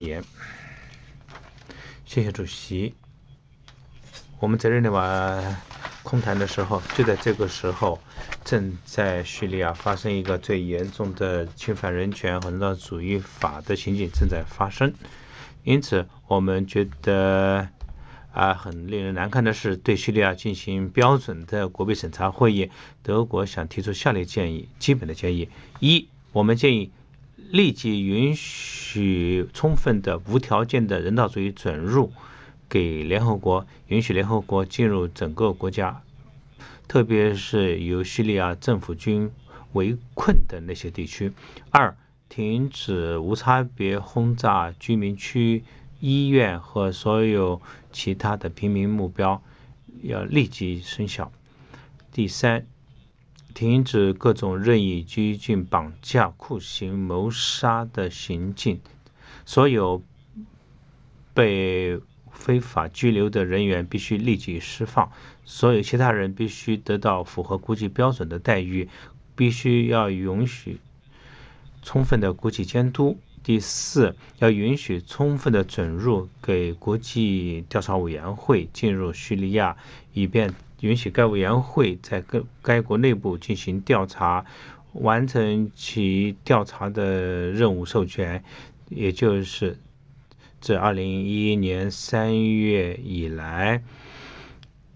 言。谢谢主席。我们在日内瓦空谈的时候，就在这个时候，正在叙利亚发生一个最严重的侵犯人权和人道主义法的情景正在发生。因此我们觉得很令人难看的是，对叙利亚进行标准的国备审查会议，德国想提出下列建议，基本的建议。一，我们建议立即允许充分的无条件的人道主义准入给联合国，允许联合国进入整个国家，特别是由叙利亚政府军围困的那些地区。二，停止无差别轰炸居民区、医院和所有其他的平民目标，要立即生效。第三，停止各种任意拘禁、绑架、酷刑、谋杀的行径，所有被非法拘留的人员必须立即释放，所有其他人必须得到符合国际标准的待遇，必须要允许充分的国际监督。第四，要允许充分的准入给国际调查委员会进入叙利亚，以便允许该委员会在该国内部进行调查，完成其调查的任务授权，也就是自2011年3月以来，